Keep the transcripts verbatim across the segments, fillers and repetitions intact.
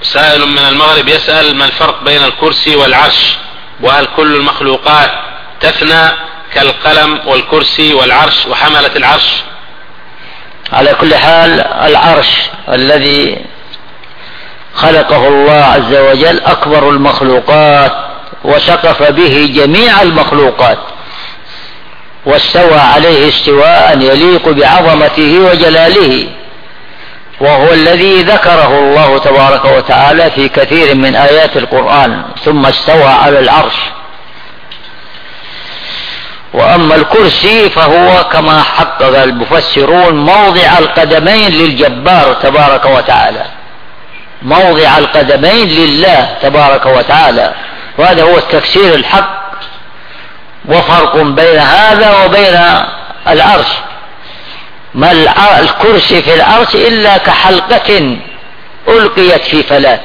سائل من المغرب يسأل: ما الفرق بين الكرسي والعرش؟ وهل كل المخلوقات تفنى كالقلم والكرسي والعرش وحملة العرش؟ على كل حال، العرش الذي خلقه الله عز وجل أكبر المخلوقات، وسقف به جميع المخلوقات، واستوى عليه استواء يليق بعظمته وجلاله، وهو الذي ذكره الله تبارك وتعالى في كثير من آيات القرآن. ثم استوى على العرش. وأما الكرسي فهو كما حقق المفسرون موضع القدمين للجبار تبارك وتعالى، موضع القدمين لله تبارك وتعالى، وهذا هو التفسير الحق. وفرق بين هذا وبين العرش: ما الكرسي في العرش إلا كحلقة ألقيت في فلاة.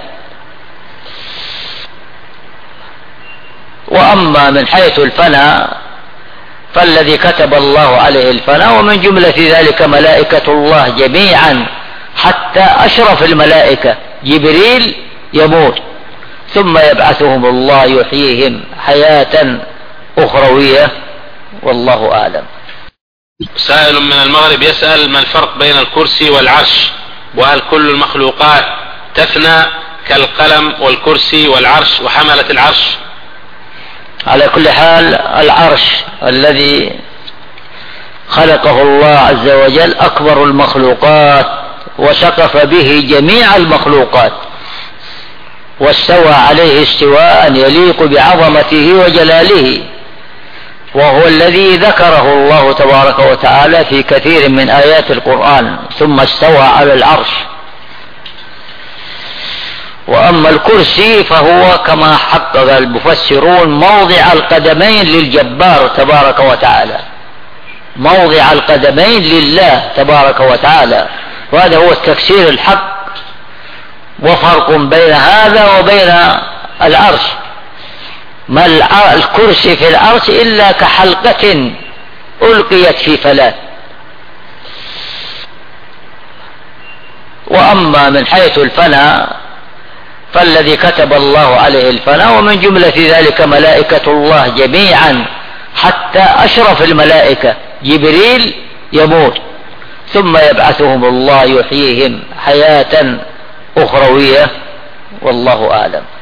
وأما من حيث الفناء فالذي كتب الله عليه الفناء، ومن جملة ذلك ملائكة الله جميعا، حتى أشرف الملائكة جبريل يموت ثم يبعثهم الله يحييهم حياة أخروية، والله أعلم. سائل من المغرب يسأل: ما الفرق بين الكرسي والعرش؟ وهل كل المخلوقات تفنى كالقلم والكرسي والعرش وحملة العرش؟ على كل حال، العرش الذي خلقه الله عز وجل أكبر المخلوقات، وسقف به جميع المخلوقات، واستوى عليه استواء يليق بعظمته وجلاله، وهو الذي ذكره الله تبارك وتعالى في كثير من آيات القرآن. ثم استوى على العرش. وأما الكرسي فهو كما حقق المفسرون موضع القدمين للجبار تبارك وتعالى، موضع القدمين لله تبارك وتعالى، وهذا هو التفسير الحق. وفرق بين هذا وبين العرش: ما الكرسي في العرش إلا كحلقة ألقيت في فلاة. وأما من حيث الفناء فالذي كتب الله عليه الفناء، ومن جملة ذلك ملائكة الله جميعا، حتى أشرف الملائكة جبريل يموت ثم يبعثهم الله يحييهم حياة أخروية، والله أعلم.